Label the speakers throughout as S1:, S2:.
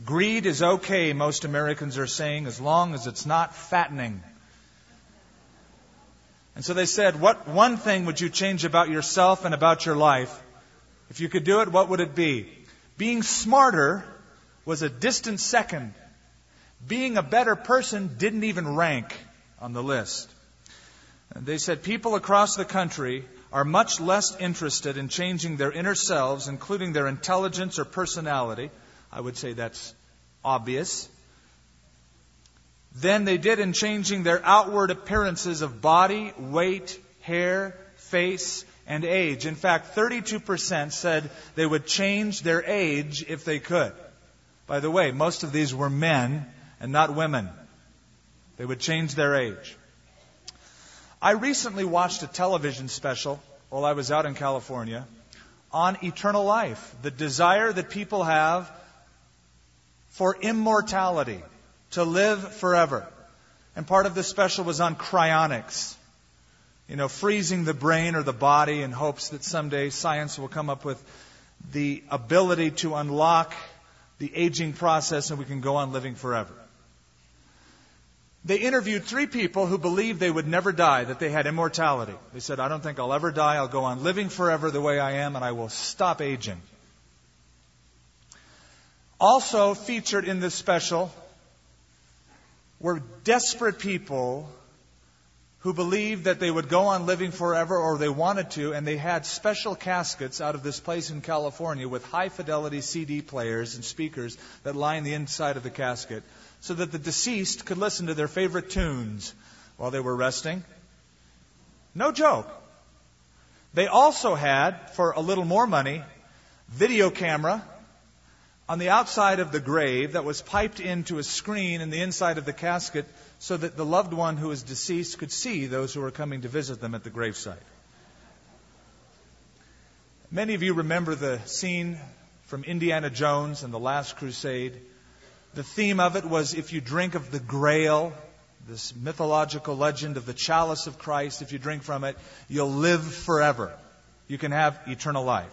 S1: Greed is okay, most Americans are saying, as long as it's not fattening. And so they said, what one thing would you change about yourself and about your life? If you could do it, what would it be? Being smarter was a distant second. Being a better person didn't even rank on the list. And they said people across the country are much less interested in changing their inner selves, including their intelligence or personality. I would say that's obvious. Than they did in changing their outward appearances of body, weight, hair, face, and age. In fact, 32% said they would change their age if they could. By the way, most of these were men and not women. They would change their age. I recently watched a television special while I was out in California on eternal life, the desire that people have for immortality, to live forever. And part of the special was on cryonics. Freezing the brain or the body in hopes that someday science will come up with the ability to unlock the aging process and we can go on living forever. They interviewed 3 people who believed they would never die, that they had immortality. They said, I don't think I'll ever die. I'll go on living forever the way I am, and I will stop aging. Also featured in this special were desperate people who believed that they would go on living forever, or they wanted to, and they had special caskets out of this place in California with high-fidelity CD players and speakers that line the inside of the casket so that the deceased could listen to their favorite tunes while they were resting. No joke. They also had, for a little more money, video camera on the outside of the grave that was piped into a screen in the inside of the casket so that the loved one who was deceased could see those who were coming to visit them at the gravesite. Many of you remember the scene from Indiana Jones and the Last Crusade. The theme of it was, if you drink of the Grail, this mythological legend of the chalice of Christ, if you drink from it, you'll live forever. You can have eternal life.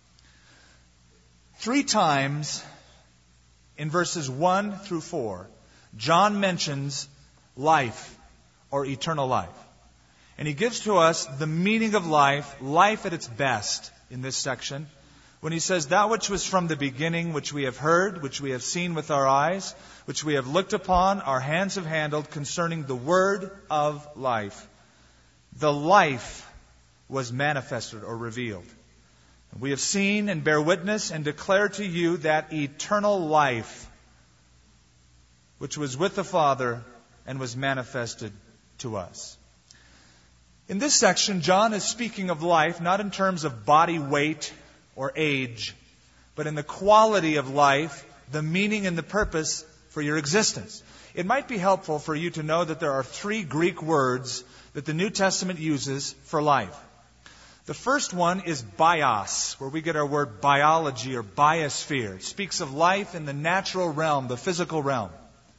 S1: 3 times in verses 1 through 4, John mentions life or eternal life. And he gives to us the meaning of life at its best in this section, when he says, that which was from the beginning, which we have heard, which we have seen with our eyes, which we have looked upon, our hands have handled, concerning the word of life. The life was manifested or revealed. We have seen and bear witness and declare to you that eternal life, which was with the Father and was manifested to us. In this section, John is speaking of life not in terms of body weight or age, but in the quality of life, the meaning and the purpose for your existence. It might be helpful for you to know that there are 3 Greek words that the New Testament uses for life. The first one is bios, where we get our word biology or biosphere. It speaks of life in the natural realm, the physical realm.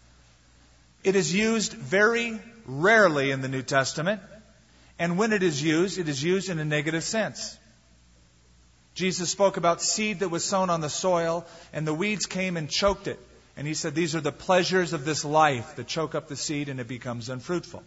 S1: It is used very rarely in the New Testament, and when it is used in a negative sense. Jesus spoke about seed that was sown on the soil, and the weeds came and choked it. And he said, these are the pleasures of this life that choke up the seed and it becomes unfruitful.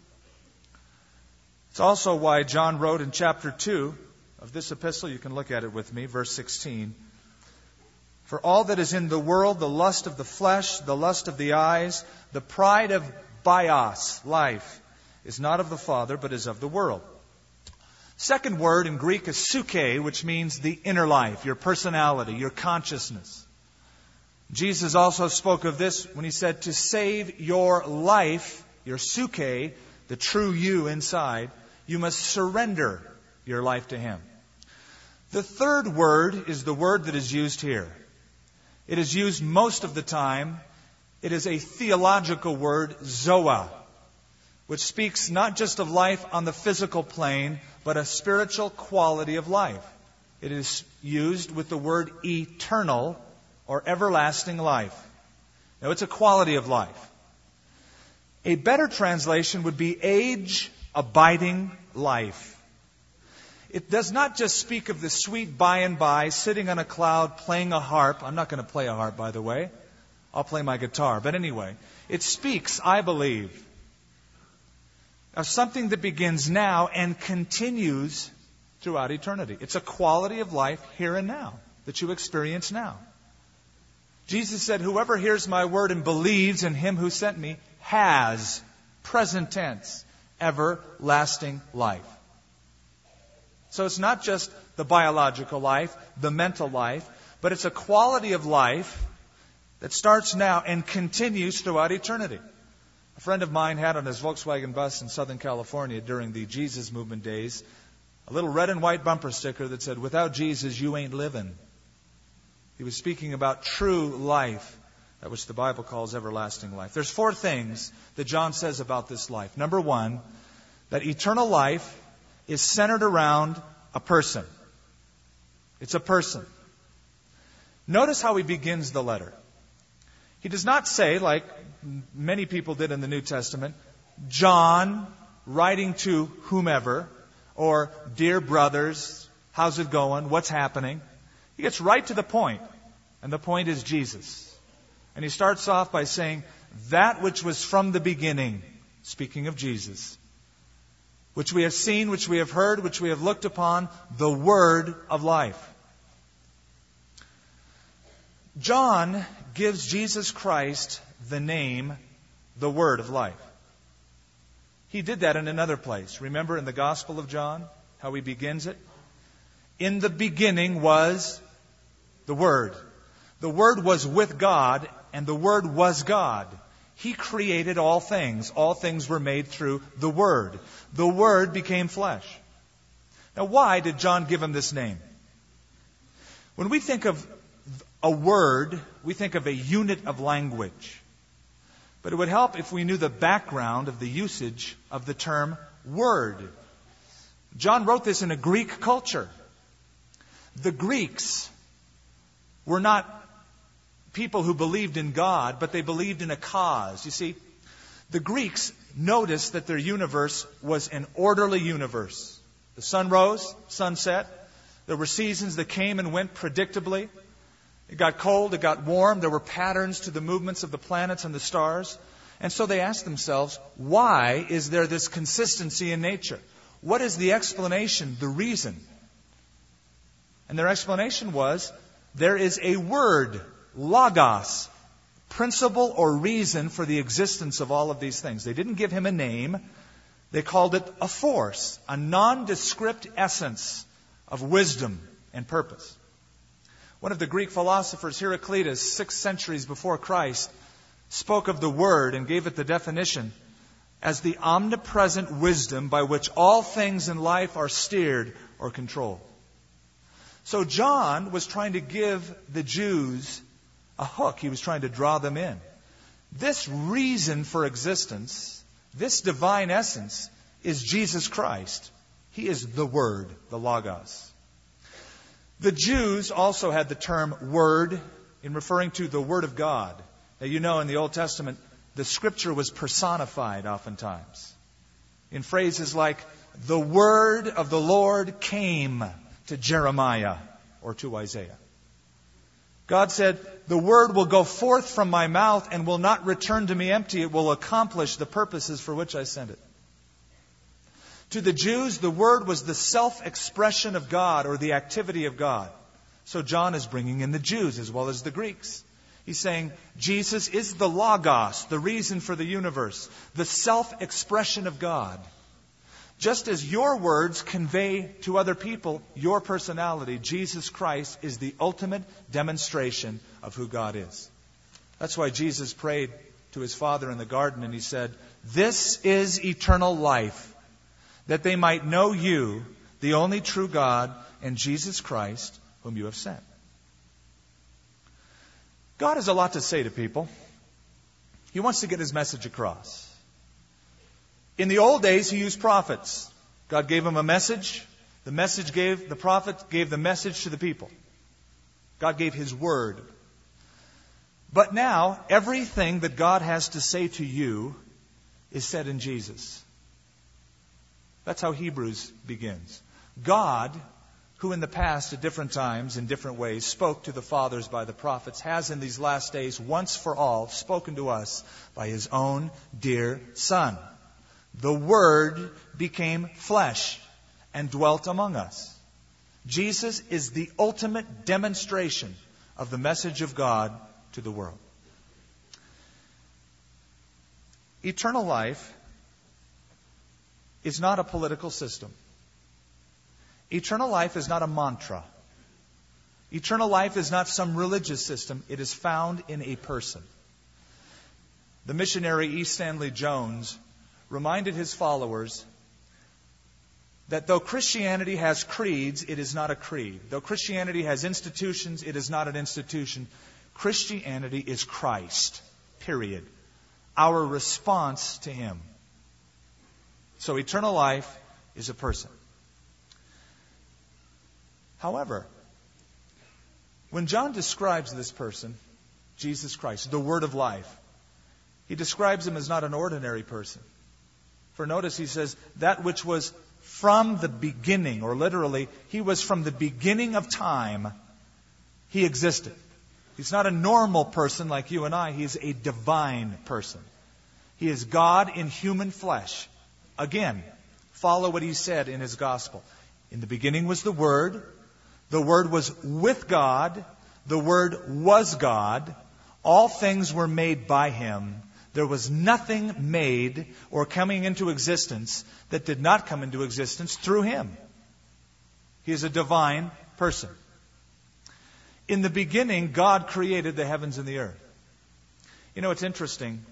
S1: It's also why John wrote in chapter 2 of this epistle, you can look at it with me, verse 16. For all that is in the world, the lust of the flesh, the lust of the eyes, the pride of bios, life, is not of the Father, but is of the world. Second word in Greek is psyche, which means the inner life, your personality, your consciousness. Jesus also spoke of this when he said, to save your life, your psyche, the true you inside, you must surrender your life to Him. The third word is the word that is used here. It is used most of the time. It is a theological word, zoa, which speaks not just of life on the physical plane, but a spiritual quality of life. It is used with the word eternal or everlasting life. Now, it's a quality of life. A better translation would be age-abiding life. It does not just speak of the sweet by and by, sitting on a cloud, playing a harp. I'm not going to play a harp, by the way. I'll play my guitar. But anyway, it speaks, I believe, of something that begins now and continues throughout eternity. It's a quality of life here and now that you experience now. Jesus said, whoever hears my word and believes in him who sent me has, present tense, everlasting life. So it's not just the biological life, the mental life, but it's a quality of life that starts now and continues throughout eternity. A friend of mine had on his Volkswagen bus in Southern California during the Jesus movement days a little red and white bumper sticker that said, without Jesus, you ain't living. He was speaking about true life, that which the Bible calls everlasting life. There's 4 things that John says about this life. Number 1, that eternal life is centered around a person. It's a person. Notice how he begins the letter. He does not say, like many people did in the New Testament, John writing to whomever, or dear brothers, how's it going? What's happening? He gets right to the point, and the point is Jesus. And he starts off by saying, that which was from the beginning, speaking of Jesus, which we have seen, which we have heard, which we have looked upon, the word of life. John gives Jesus Christ the name, the word of life. He did that in another place. Remember in the Gospel of John, how he begins it? In the beginning was the Word. The Word was with God, and the Word was God. He created all things. All things were made through the Word. The Word became flesh. Now, why did John give him this name? When we think of a word, we think of a unit of language. But it would help if we knew the background of the usage of the term word. John wrote this in a Greek culture. The Greeks were not people who believed in God, but they believed in a cause. You see, the Greeks noticed that their universe was an orderly universe. The sun rose, sun set. There were seasons that came and went predictably. It got cold, it got warm. There were patterns to the movements of the planets and the stars. And so they asked themselves, why is there this consistency in nature? What is the explanation, the reason? And their explanation was, there is a word, logos, principle or reason for the existence of all of these things. They didn't give him a name. They called it a force, a nondescript essence of wisdom and purpose. One of the Greek philosophers, Heraclitus, 6 centuries before Christ, spoke of the Word and gave it the definition as the omnipresent wisdom by which all things in life are steered or controlled. So John was trying to give the Jews a hook. He was trying to draw them in. This reason for existence, this divine essence, is Jesus Christ. He is the Word, the Logos. The Jews also had the term word in referring to the Word of God. Now, you know, in the Old Testament, the Scripture was personified oftentimes in phrases like, the word of the Lord came to Jeremiah or to Isaiah. God said, the word will go forth from my mouth and will not return to me empty. It will accomplish the purposes for which I sent it. To the Jews, the Word was the self-expression of God or the activity of God. So John is bringing in the Jews as well as the Greeks. He's saying Jesus is the Logos, the reason for the universe, the self-expression of God. Just as your words convey to other people your personality, Jesus Christ is the ultimate demonstration of who God is. That's why Jesus prayed to his Father in the garden and he said, this is eternal life, that they might know you, the only true God, and Jesus Christ, whom you have sent. God has a lot to say to people. He wants to get his message across. In the old days, he used prophets. God gave him a message. The prophet gave the message to the people. God gave his word. But now, everything that God has to say to you is said in Jesus. That's how Hebrews begins. God, who in the past, at different times, in different ways, spoke to the fathers by the prophets, has in these last days, once for all, spoken to us by His own dear Son. The Word became flesh and dwelt among us. Jesus is the ultimate demonstration of the message of God to the world. Eternal life is not a political system. Eternal life is not a mantra. Eternal life is not some religious system. It is found in a person. The missionary E. Stanley Jones reminded his followers that though Christianity has creeds, it is not a creed. Though Christianity has institutions, it is not an institution. Christianity is Christ. Period. Our response to Him. So eternal life is a person. However, when John describes this person, Jesus Christ, the Word of life, he describes Him as not an ordinary person. For notice he says, that which was from the beginning, or literally, He was from the beginning of time, He existed. He's not a normal person like you and I. He is a divine person. He is God in human flesh. Again, follow what He said in His gospel. In the beginning was the Word. The Word was with God. The Word was God. All things were made by Him. There was nothing made or coming into existence that did not come into existence through Him. He is a divine person. In the beginning, God created the heavens and the earth. You know, it's interesting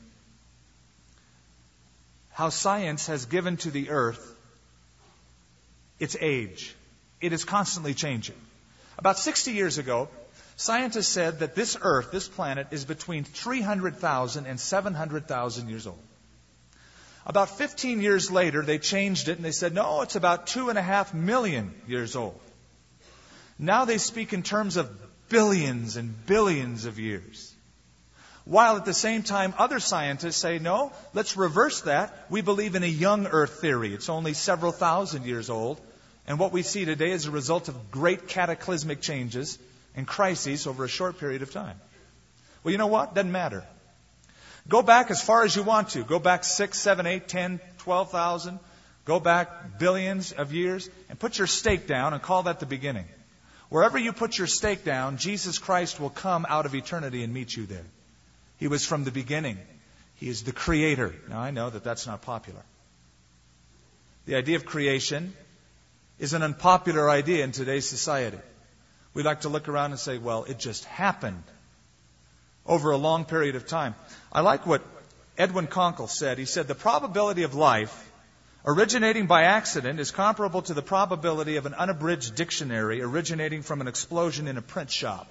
S1: how science has given to the earth its age. It is constantly changing. About 60 years ago, scientists said that this earth, this planet, is between 300,000 and 700,000 years old. About 15 years later, they changed it and they said, no, it's about 2.5 million years old. Now they speak in terms of billions and billions of years. While at the same time, other scientists say, no, let's reverse that. We believe in a young earth theory. It's only several thousand years old. And what we see today is a result of great cataclysmic changes and crises over a short period of time. Well, you know what? Doesn't matter. Go back as far as you want to. Go back 6, 7, 8, 10, 12,000. Go back billions of years and put your stake down and call that the beginning. Wherever you put your stake down, Jesus Christ will come out of eternity and meet you there. He was from the beginning. He is the Creator. Now, I know that that's not popular. The idea of creation is an unpopular idea in today's society. We like to look around and say, well, it just happened over a long period of time. I like what Edwin Conkle said. He said, the probability of life originating by accident is comparable to the probability of an unabridged dictionary originating from an explosion in a print shop.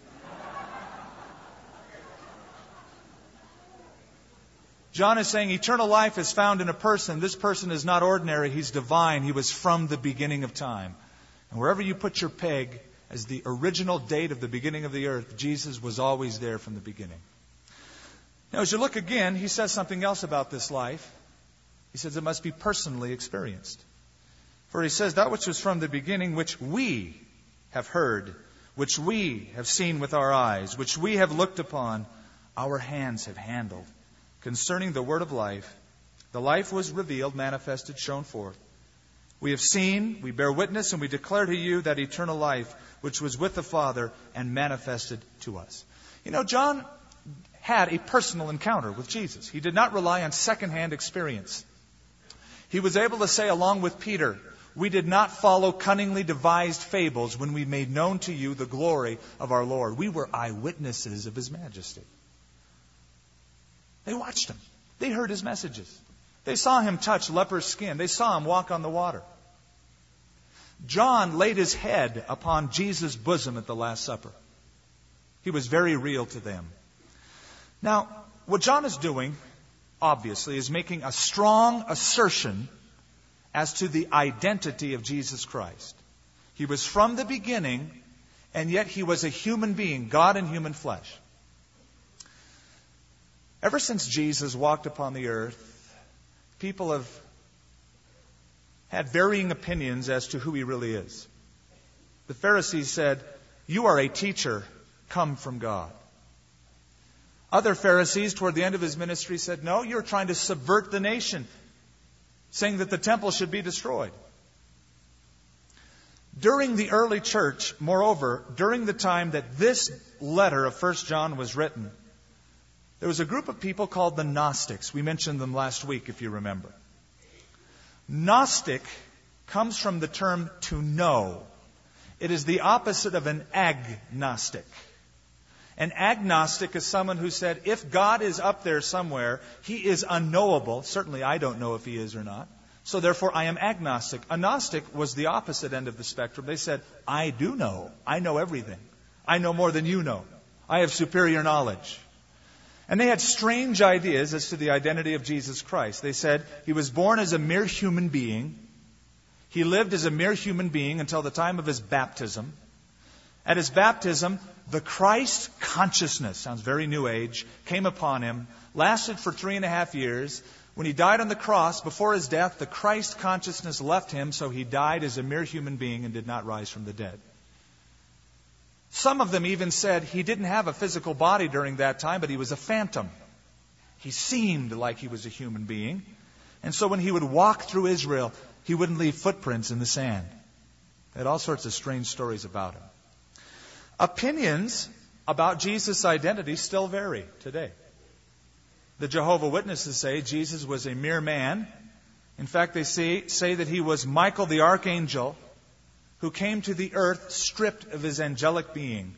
S1: John is saying eternal life is found in a person. This person is not ordinary. He's divine. He was from the beginning of time. And wherever you put your peg as the original date of the beginning of the earth, Jesus was always there from the beginning. Now, as you look again, he says something else about this life. He says it must be personally experienced. For he says, that which was from the beginning, which we have heard, which we have seen with our eyes, which we have looked upon, our hands have handled. Concerning the word of life, the life was revealed, manifested, shown forth. We have seen, we bear witness, and we declare to you that eternal life which was with the Father and manifested to us. You know, John had a personal encounter with Jesus. He did not rely on secondhand experience. He was able to say, along with Peter, we did not follow cunningly devised fables when we made known to you the glory of our Lord. We were eyewitnesses of His majesty. They watched Him. They heard His messages. They saw Him touch leper's skin. They saw Him walk on the water. John laid his head upon Jesus' bosom at the Last Supper. He was very real to them. Now, what John is doing, obviously, is making a strong assertion as to the identity of Jesus Christ. He was from the beginning, and yet He was a human being, God in human flesh. Ever since Jesus walked upon the earth, people have had varying opinions as to who He really is. The Pharisees said, "You are a teacher come from God." Other Pharisees, toward the end of his ministry, said, "No, you're trying to subvert the nation, saying that the temple should be destroyed." During the early church, moreover, during the time that this letter of 1 John was written, there was a group of people called the Gnostics. We mentioned them last week, if you remember. Gnostic comes from the term to know. It is the opposite of an agnostic. An agnostic is someone who said, if God is up there somewhere, He is unknowable. Certainly I don't know if He is or not. So therefore I am agnostic. A Gnostic was the opposite end of the spectrum. They said, I do know. I know everything. I know more than you know. I have superior knowledge. And they had strange ideas as to the identity of Jesus Christ. They said He was born as a mere human being. He lived as a mere human being until the time of His baptism. At His baptism, the Christ consciousness, sounds very New Age, came upon Him, lasted for 3.5 years. When He died on the cross, before His death, the Christ consciousness left Him, so He died as a mere human being and did not rise from the dead. Some of them even said He didn't have a physical body during that time, but He was a phantom. He seemed like He was a human being. And so when He would walk through Israel, He wouldn't leave footprints in the sand. They had all sorts of strange stories about Him. Opinions about Jesus' identity still vary today. The Jehovah's Witnesses say Jesus was a mere man. In fact, they say that He was Michael the archangel who came to the earth stripped of his angelic being.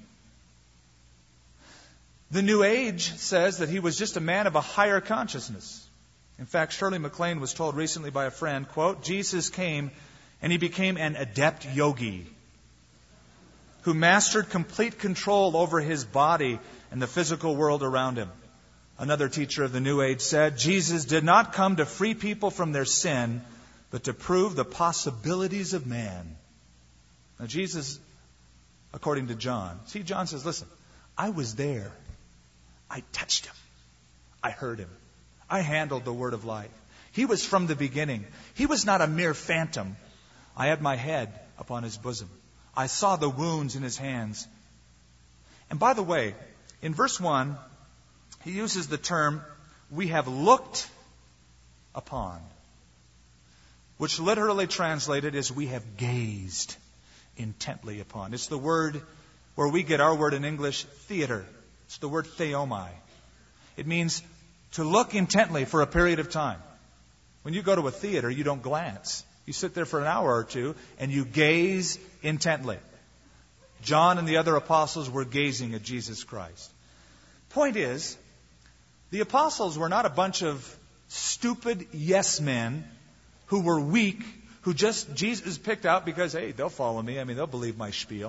S1: The New Age says that He was just a man of a higher consciousness. In fact, Shirley MacLaine was told recently by a friend, quote, Jesus came and He became an adept yogi who mastered complete control over His body and the physical world around Him. Another teacher of the New Age said, Jesus did not come to free people from their sin, but to prove the possibilities of man. Now Jesus, according to John, John says, listen, I was there. I touched Him. I heard Him. I handled the word of life. He was from the beginning. He was not a mere phantom. I had my head upon His bosom. I saw the wounds in His hands. And by the way, in verse 1, he uses the term, we have looked upon, which literally translated is we have gazed intently upon. It's the word where we get our word in English, theater. It's the word theomai. It means to look intently for a period of time. When you go to a theater, you don't glance. You sit there for an hour or two and you gaze intently. John and the other apostles were gazing at Jesus Christ. Point is, the apostles were not a bunch of stupid yes men who were weak, who just Jesus picked out because, hey, they'll follow me. I mean, they'll believe my spiel.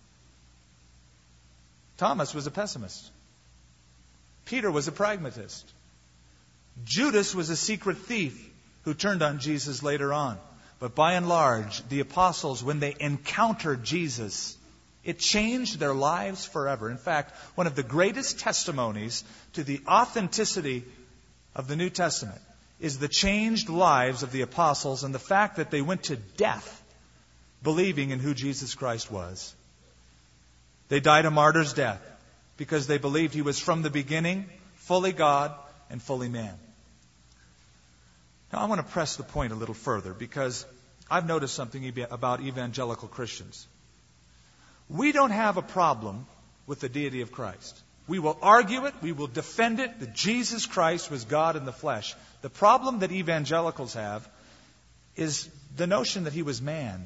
S1: Thomas was a pessimist. Peter was a pragmatist. Judas was a secret thief who turned on Jesus later on. But by and large, the apostles, when they encountered Jesus, it changed their lives forever. In fact, one of the greatest testimonies to the authenticity of the New Testament is the changed lives of the apostles and the fact that they went to death believing in who Jesus Christ was. They died a martyr's death because they believed He was from the beginning, fully God and fully man. Now I want to press the point a little further because I've noticed something about evangelical Christians. We don't have a problem with the deity of Christ. We will argue it, we will defend it, that Jesus Christ was God in the flesh. The problem that evangelicals have is the notion that He was man.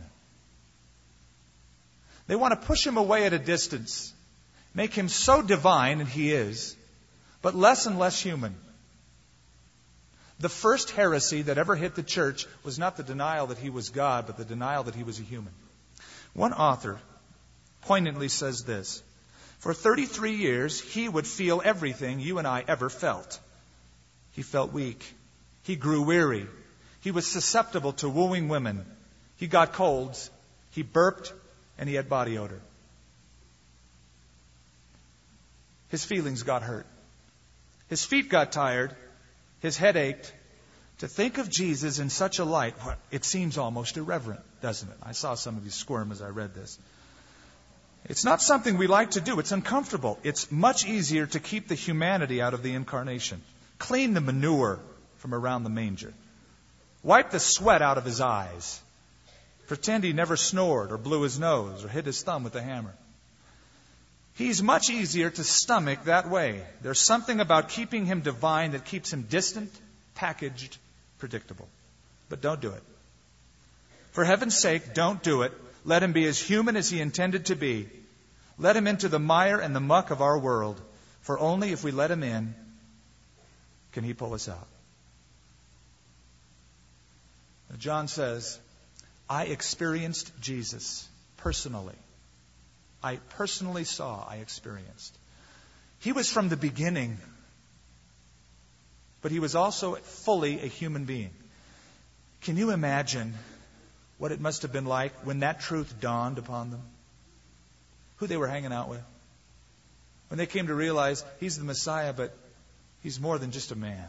S1: They want to push Him away at a distance, make Him so divine, and He is, but less and less human. The first heresy that ever hit the church was not the denial that He was God, but the denial that He was a human. One author poignantly says this: for 33 years, He would feel everything you and I ever felt. He felt weak. He grew weary. He was susceptible to wooing women. He got colds. He burped, and he had body odor. His feelings got hurt. His feet got tired. His head ached. To think of Jesus in such a light, it seems almost irreverent, doesn't it? I saw some of you squirm as I read this. It's not something we like to do. It's uncomfortable. It's much easier to keep the humanity out of the incarnation. Clean the manure from around the manger. Wipe the sweat out of his eyes. Pretend he never snored or blew his nose or hit his thumb with a hammer. He's much easier to stomach that way. There's something about keeping him divine that keeps him distant, packaged, predictable. But don't do it. For heaven's sake, don't do it. Let him be as human as he intended to be. Let him into the mire and the muck of our world. For only if we let him in can he pull us out. Now, John says, I experienced Jesus personally. I personally saw, I experienced. He was from the beginning, but he was also fully a human being. Can you imagine what it must have been like when that truth dawned upon them? Who they were hanging out with. When they came to realize he's the Messiah, but he's more than just a man.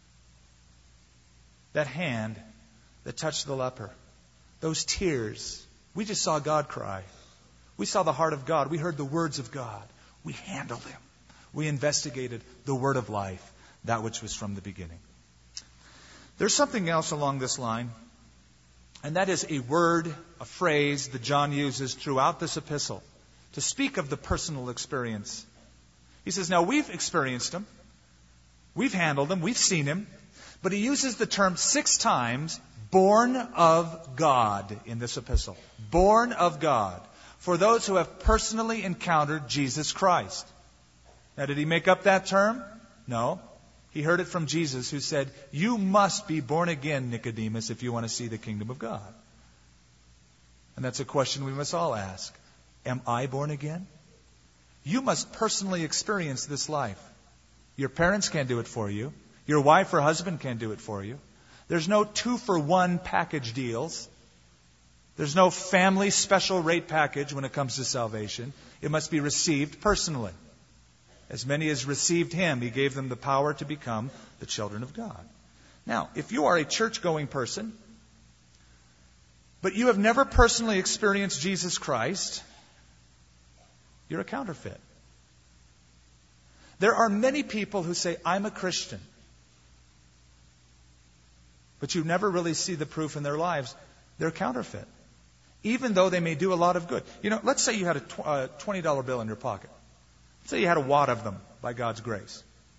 S1: That hand that touched the leper. Those tears. We just saw God cry. We saw the heart of God. We heard the words of God. We handled him. We investigated the word of life, that which was from the beginning. There's something else along this line, and that is a word, a phrase that John uses throughout this epistle to speak of the personal experience. He says, now we've experienced him. We've handled him. We've seen him. But he uses the term 6 times, born of God, in this epistle. Born of God. For those who have personally encountered Jesus Christ. Now, did he make up that term? No. He heard it from Jesus, who said, you must be born again, Nicodemus, if you want to see the kingdom of God. And that's a question we must all ask. Am I born again? You must personally experience this life. Your parents can't do it for you. Your wife or husband can't do it for you. There's no 2-for-1 package deals. There's no family special rate package when it comes to salvation. It must be received personally. As many as received him, he gave them the power to become the children of God. Now, if you are a church-going person, but you have never personally experienced Jesus Christ, you're a counterfeit. There are many people who say, I'm a Christian. But you never really see the proof in their lives. They're counterfeit. Even though they may do a lot of good. You know, let's say you had a $20 bill in your pocket. Let's say you had a wad of them by God's grace.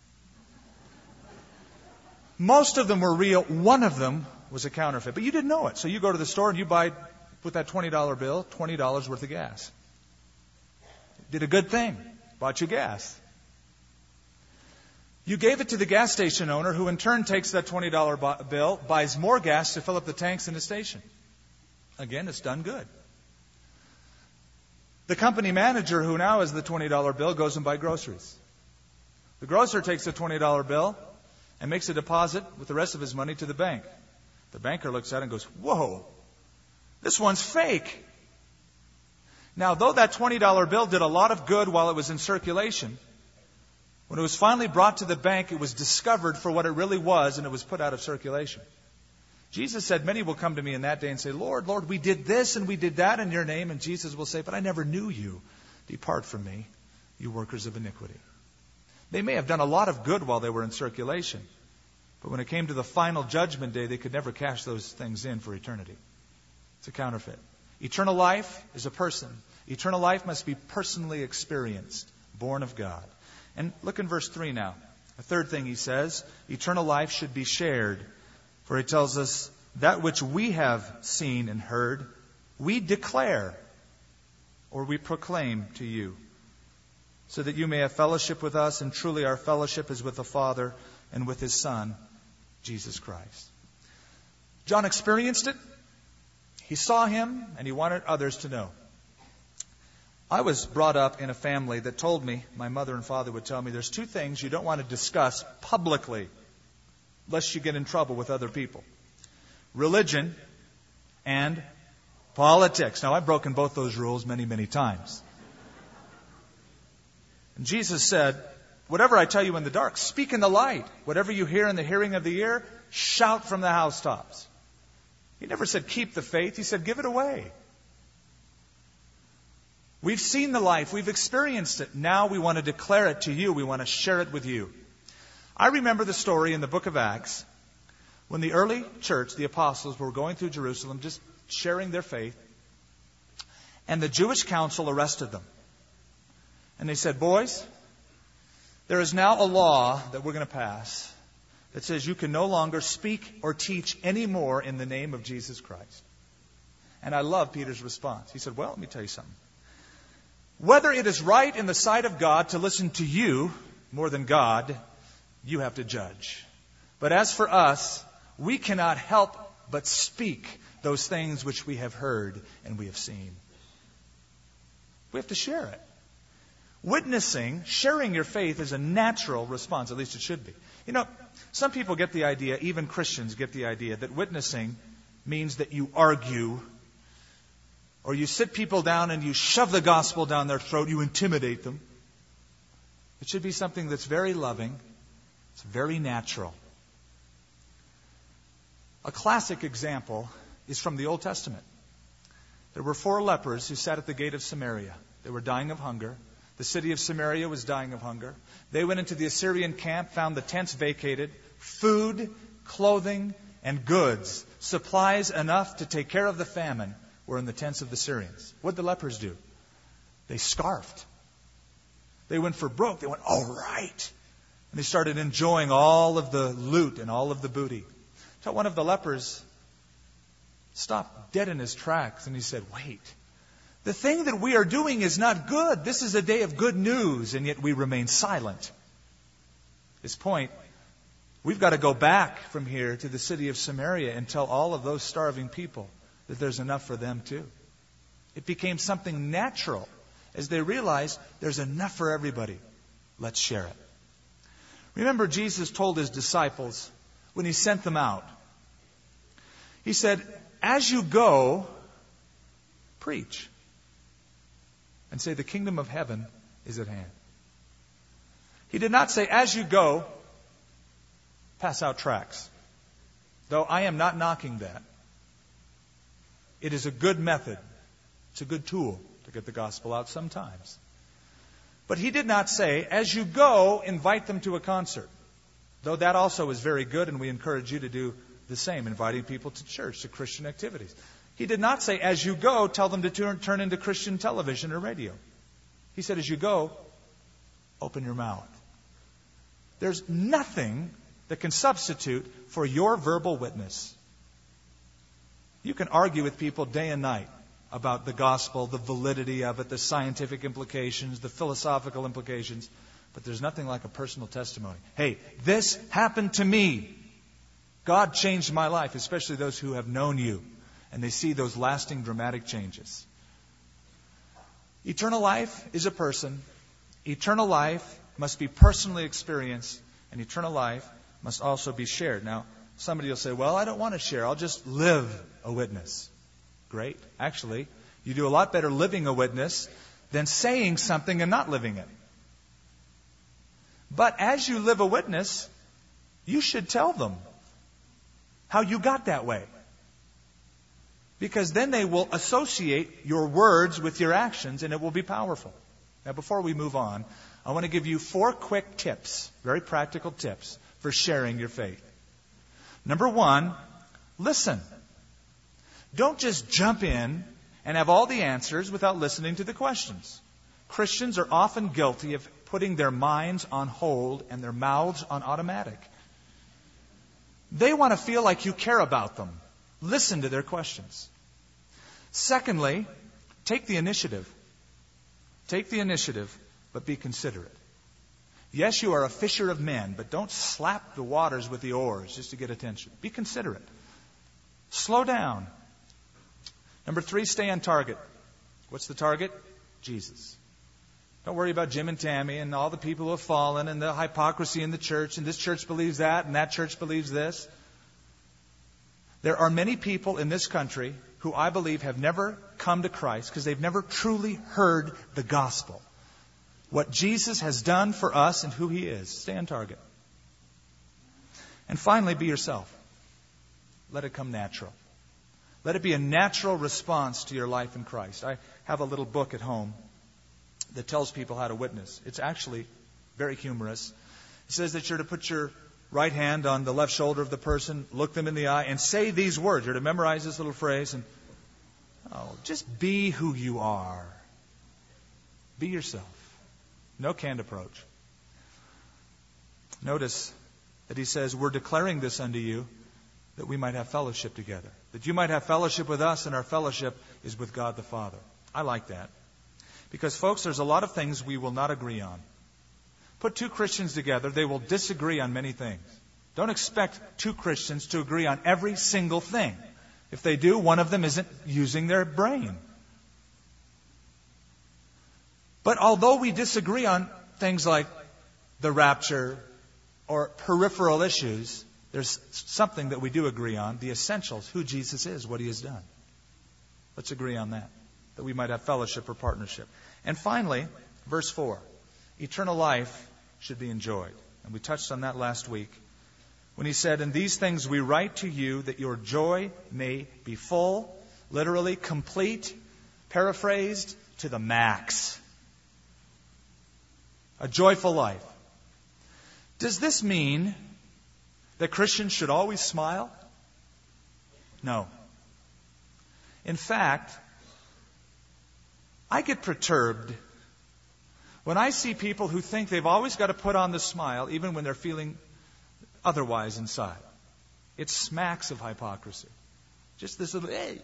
S1: Most of them were real. One of them was a counterfeit. But you didn't know it. So you go to the store and you buy, with that $20 bill, $20 worth of gas. Did a good thing. Bought you gas. You gave it to the gas station owner, who in turn takes that $20 bill, buys more gas to fill up the tanks in the station. Again, it's done good. The company manager, who now has the $20 bill, goes and buys groceries. The grocer takes the $20 bill and makes a deposit with the rest of his money to the bank. The banker looks at it and goes, whoa, this one's fake. Now, though that $20 bill did a lot of good while it was in circulation, when it was finally brought to the bank, it was discovered for what it really was, and it was put out of circulation. Jesus said, many will come to me in that day and say, Lord, Lord, we did this and we did that in your name. And Jesus will say, but I never knew you. Depart from me, you workers of iniquity. They may have done a lot of good while they were in circulation, but when it came to the final judgment day, they could never cash those things in for eternity. It's a counterfeit. Eternal life is a person. Eternal life must be personally experienced, born of God. And look in verse 3 now. The third thing he says, eternal life should be shared. For he tells us, that which we have seen and heard, we declare, or we proclaim to you, so that you may have fellowship with us, and truly our fellowship is with the Father and with his Son, Jesus Christ. John experienced it. He saw him, and he wanted others to know. I was brought up in a family that told me, my mother and father would tell me, there's 2 things you don't want to discuss publicly, lest you get in trouble with other people. Religion and politics. Now, I've broken both those rules many, many times. And Jesus said, whatever I tell you in the dark, speak in the light. Whatever you hear in the hearing of the ear, shout from the housetops. He never said keep the faith. He said give it away. We've seen the life. We've experienced it. Now we want to declare it to you. We want to share it with you. I remember the story in the book of Acts when the early church, the apostles, were going through Jerusalem just sharing their faith. And the Jewish council arrested them. And they said, boys, there is now a law that we're going to pass that says you can no longer speak or teach anymore in the name of Jesus Christ. And I love Peter's response. He said, well, let me tell you something. Whether it is right in the sight of God to listen to you more than God, you have to judge. But as for us, we cannot help but speak those things which we have heard and we have seen. We have to share it. Witnessing, sharing your faith is a natural response. At least it should be. You know, some people get the idea, even Christians get the idea, that witnessing means that you argue, or you sit people down and you shove the gospel down their throat, you intimidate them. It should be something that's very loving. It's very natural. A classic example is from the Old Testament. There were 4 lepers who sat at the gate of Samaria. They were dying of hunger. The city of Samaria was dying of hunger. They went into the Assyrian camp, found the tents vacated, food, clothing, and goods, supplies enough to take care of the famine, were in the tents of the Syrians. What did the lepers do? They scarfed. They went for broke. They went, all right. And they started enjoying all of the loot and all of the booty. Until one of the lepers stopped dead in his tracks and he said, wait, the thing that we are doing is not good. This is a day of good news, and yet we remain silent. His point, we've got to go back from here to the city of Samaria and tell all of those starving people that there's enough for them too. It became something natural as they realized there's enough for everybody. Let's share it. Remember, Jesus told His disciples when He sent them out, He said, as you go, preach. And say, the kingdom of heaven is at hand. He did not say, as you go, pass out tracts. Though I am not knocking that. It is a good method. It's a good tool to get the gospel out sometimes. But He did not say, as you go, invite them to a concert. Though that also is very good, and we encourage you to do the same, inviting people to church, to Christian activities. He did not say, as you go, tell them to turn into Christian television or radio. He said, as you go, open your mouth. There's nothing that can substitute for your verbal witness. You can argue with people day and night about the gospel, the validity of it, the scientific implications, the philosophical implications, but there's nothing like a personal testimony. Hey, this happened to me. God changed my life, especially those who have known you. And they see those lasting, dramatic changes. Eternal life is a person. Eternal life must be personally experienced. And eternal life must also be shared. Now, somebody will say, well, I don't want to share. I'll just live a witness. Great. Actually, you do a lot better living a witness than saying something and not living it. But as you live a witness, you should tell them how you got that way. Because then they will associate your words with your actions, and it will be powerful. Now, before we move on, I want to give you 4 quick tips, very practical tips, for sharing your faith. Number 1, listen. Don't just jump in and have all the answers without listening to the questions. Christians are often guilty of putting their minds on hold and their mouths on automatic. They want to feel like you care about them. Listen to their questions. Secondly, take the initiative. Take the initiative, but be considerate. Yes, you are a fisher of men, but don't slap the waters with the oars just to get attention. Be considerate. Slow down. Number 3, stay on target. What's the target? Jesus. Don't worry about Jim and Tammy and all the people who have fallen and the hypocrisy in the church, and this church believes that and that church believes this. There are many people in this country who I believe have never come to Christ because they've never truly heard the gospel. What Jesus has done for us and who He is. Stay on target. And finally, be yourself. Let it come natural. Let it be a natural response to your life in Christ. I have a little book at home that tells people how to witness. It's actually very humorous. It says that you're to put your right hand on the left shoulder of the person, look them in the eye, and say these words. You're to memorize this little phrase and just be who you are. Be yourself. No canned approach. Notice that he says, we're declaring this unto you that we might have fellowship together. That you might have fellowship with us, and our fellowship is with God the Father. I like that. Because, folks, there's a lot of things we will not agree on. Put two Christians together, they will disagree on many things. Don't expect two Christians to agree on every single thing. If they do, one of them isn't using their brain. But although we disagree on things like the rapture or peripheral issues, there's something that we do agree on, the essentials, who Jesus is, what He has done. Let's agree on that we might have fellowship or partnership. And finally, verse 4, eternal life should be enjoyed. And we touched on that last week when he said, "And these things we write to you that your joy may be full," literally complete, paraphrased, to the max. A joyful life. Does this mean that Christians should always smile? No. In fact, I get perturbed when I see people who think they've always got to put on the smile even when they're feeling otherwise inside. It smacks of hypocrisy. Just this little, hey.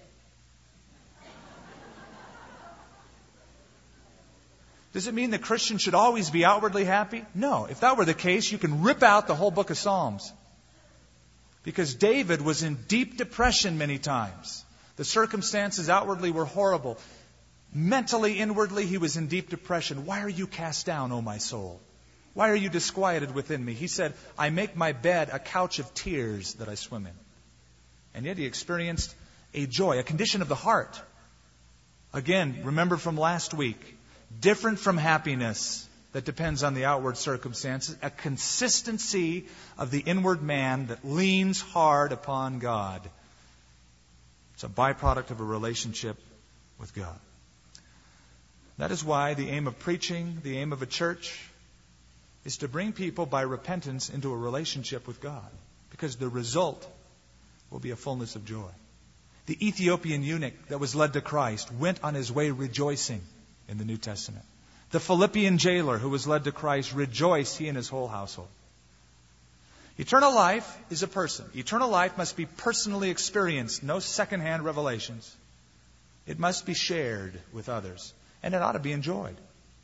S1: Does it mean that Christians should always be outwardly happy? No. If that were the case, you can rip out the whole book of Psalms. Because David was in deep depression many times. The circumstances outwardly were horrible. Mentally, inwardly, he was in deep depression. "Why are you cast down, O my soul? Why are you disquieted within me?" He said, "I make my bed a couch of tears that I swim in." And yet he experienced a joy, a condition of the heart. Again, remember from last week, different from happiness that depends on the outward circumstances, a consistency of the inward man that leans hard upon God. It's a byproduct of a relationship with God. That is why the aim of preaching, the aim of a church, is to bring people by repentance into a relationship with God. Because the result will be a fullness of joy. The Ethiopian eunuch that was led to Christ went on his way rejoicing in the New Testament. The Philippian jailer who was led to Christ rejoiced, he and his whole household. Eternal life is a person. Eternal life must be personally experienced, no secondhand revelations. It must be shared with others, and it ought to be enjoyed.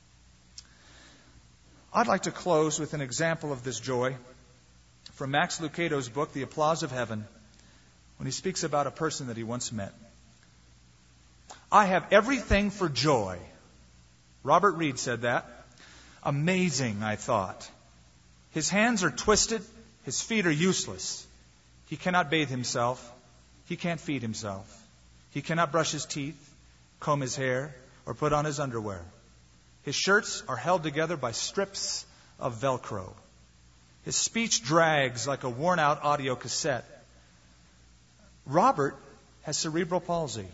S1: I'd like to close with an example of this joy from Max Lucado's book, The Applause of Heaven, when he speaks about a person that he once met. "I have everything for joy." Robert Reed said that. Amazing, I thought. His hands are twisted. His feet are useless. He cannot bathe himself. He can't feed himself. He cannot brush his teeth, comb his hair, or put on his underwear. His shirts are held together by strips of Velcro. His speech drags like a worn-out audio cassette. Robert has cerebral palsy.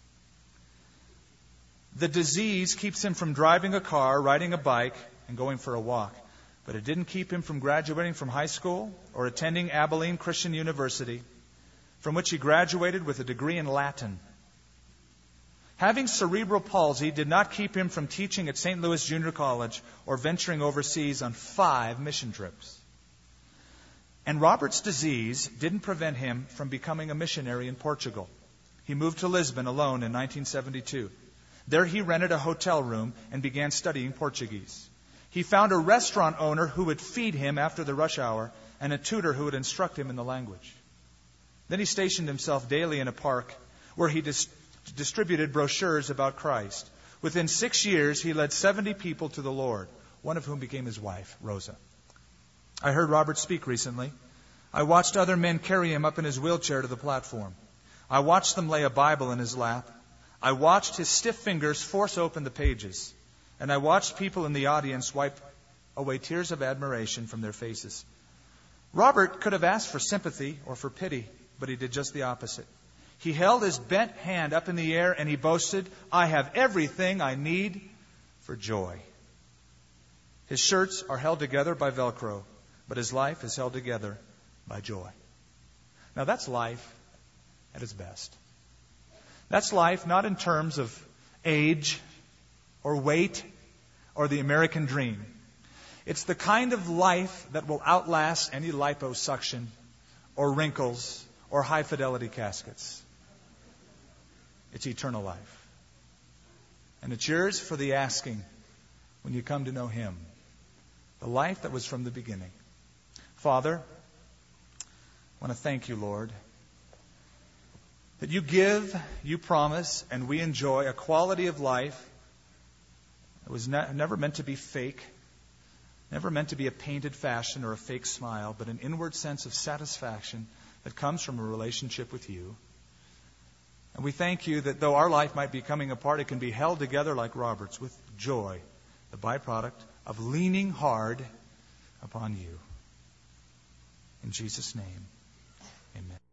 S1: The disease keeps him from driving a car, riding a bike, and going for a walk. But it didn't keep him from graduating from high school or attending Abilene Christian University, from which he graduated with a degree in Latin. Having cerebral palsy did not keep him from teaching at St. Louis Junior College or venturing overseas on 5 mission trips. And Robert's disease didn't prevent him from becoming a missionary in Portugal. He moved to Lisbon alone in 1972. There he rented a hotel room and began studying Portuguese. He found a restaurant owner who would feed him after the rush hour and a tutor who would instruct him in the language. Then he stationed himself daily in a park where he distributed brochures about Christ. Within 6 years, he led 70 people to the Lord, one of whom became his wife, Rosa. I heard Robert speak recently. I watched other men carry him up in his wheelchair to the platform. I watched them lay a Bible in his lap. I watched his stiff fingers force open the pages. And I watched people in the audience wipe away tears of admiration from their faces. Robert could have asked for sympathy or for pity, but he did just the opposite. He held his bent hand up in the air and he boasted, "I have everything I need for joy." His shirts are held together by Velcro, but his life is held together by joy. Now that's life at its best. That's life not in terms of age or weight or the American dream. It's the kind of life that will outlast any liposuction or wrinkles or high-fidelity caskets. It's eternal life. And it's yours for the asking when you come to know Him. The life that was from the beginning. Father, I want to thank you, Lord, that you give, you promise, and we enjoy a quality of life that was never meant to be fake, never meant to be a painted fashion or a fake smile, but an inward sense of satisfaction that comes from a relationship with you. And we thank you that though our life might be coming apart, it can be held together like Robert's with joy, the byproduct of leaning hard upon you. In Jesus' name, amen.